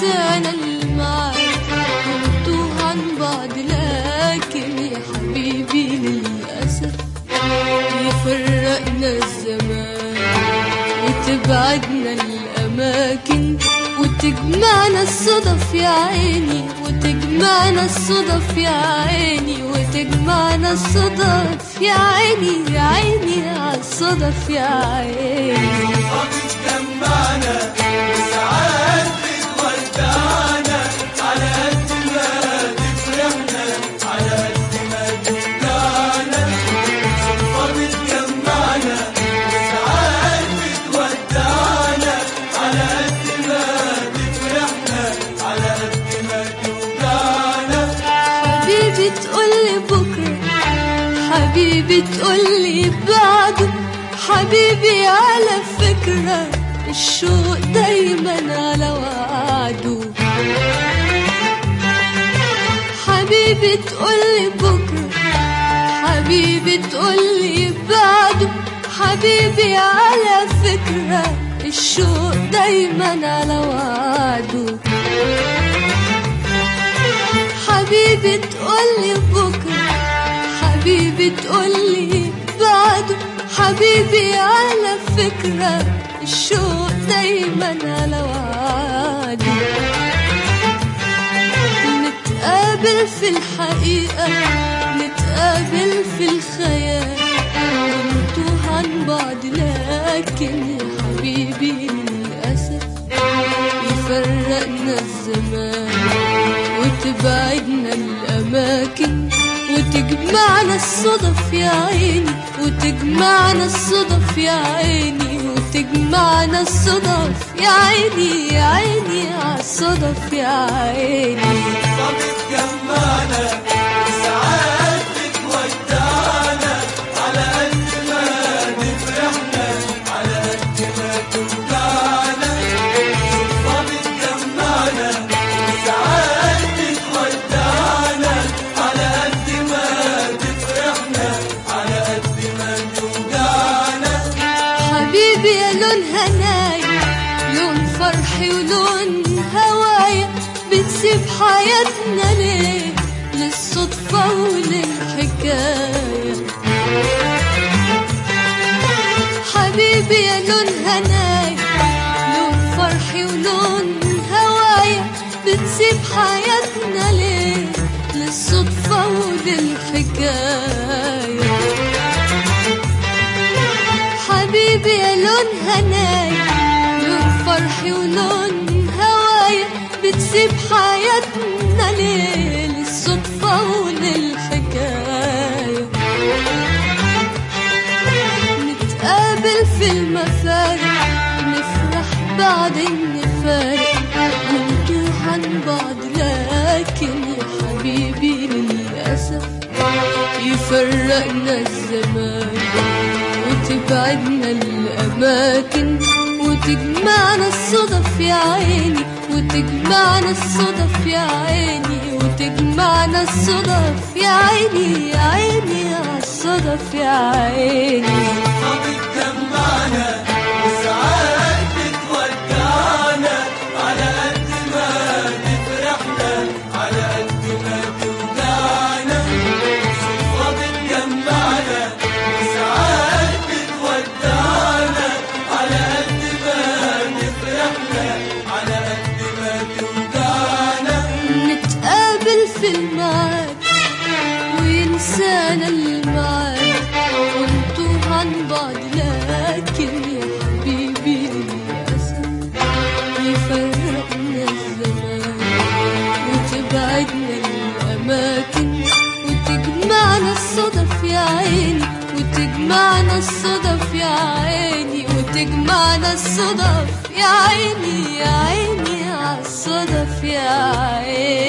وينسانا الميعاد ونتوه عن بعض، لكن يا حبيبي للأسف يفرقنا الزمان وتبعدنا الأماكن وتجمعنا الصدف يا عيني، وتجمعنا الصدف يا عيني، وتجمعنا الصدف يا عيني، يا عيني عالصدف يا عيني. بتجمعنا وساعات بتودعنا، على قد ما تفرحنا على قد ما توجعنا. صدفة بتجمعنا وساعات بتودعنا، على قد ما تفرحنا على قد ما توجعنا. حبيبي تقولي بكرة، حبيبي تقولي بعده، حبيبي على فكرة الشوق دايما على وعده. حبيبي تقولي بكرة، حبيبي تقولي بعده، حبيبي على فكرة الشوق دايما على وعده. حبيبي تقولي بكرة، حبيبي تقولي بعده، حبيبي على فكرة الشوق دايما على وعده. نتقابل في الحقيقة، نتقابل في الخيال ونتوه عن بعض، لكن يا حبيبي للأسف يفرقنا الزمان وتبعدنا الأماكن وتجمعنا الصدف يا عيني، وتجمعنا الصدف يا عيني، وتجمعنا الصدف يا عيني، يا عيني عالصدف يا عيني. بتجمعنا وساعات بتودعنا، على قد ما تفرحنا على قد ما توجعنا. صدفة بتجمعنا وساعات بتودعنا، على قد ما تفرحنا على قد ما توجعنا. حبيبي يا لون هنايا، لون فرحي ولون هوايا، بتسيب حياتنا ليه للصدفة وللحكاية. حبيبي يا لون هنايا، لون فرحي ولون هوايا، بتسيب حياتنا ليه للصدفة وللحكاية. حبيبي يا لون هنايا، لون فرحي ولون هوايا، بتسيب حياتنا ليه للصدفة وللحكاية. نتقابل في المفارق نفرح بعدين نفارق ونتوه عن بعض، لكن يا حبيبي للأسف يفرقنا الزمان وتبعدنا الأماكن وتجمعنا الصدف يا عيني، وتجمعنا الصدف يا عيني، وتجمعنا الصدف يا عيني، يا عيني عالصدف يا عيني. بتجمعنا وساعات بتودعنا، على قد ما تفرحنا على قد ما توجعنا. صدفة بتجمعنا وساعات بتودعنا، على قد ما تفرحنا على قد ما توجعنا. نتقابل في الميعاد وينسانا الميعاد ونتوه عن بعض، لكن يا حبيبي للأسف يفرقنا الزمان وتبعدنا الأماكن وتجمعنا الصدف يا عيني، وتجمعنا الصدف يا عيني، وتجمعنا الصدف يا عيني، يا عيني عالصدف يا عيني.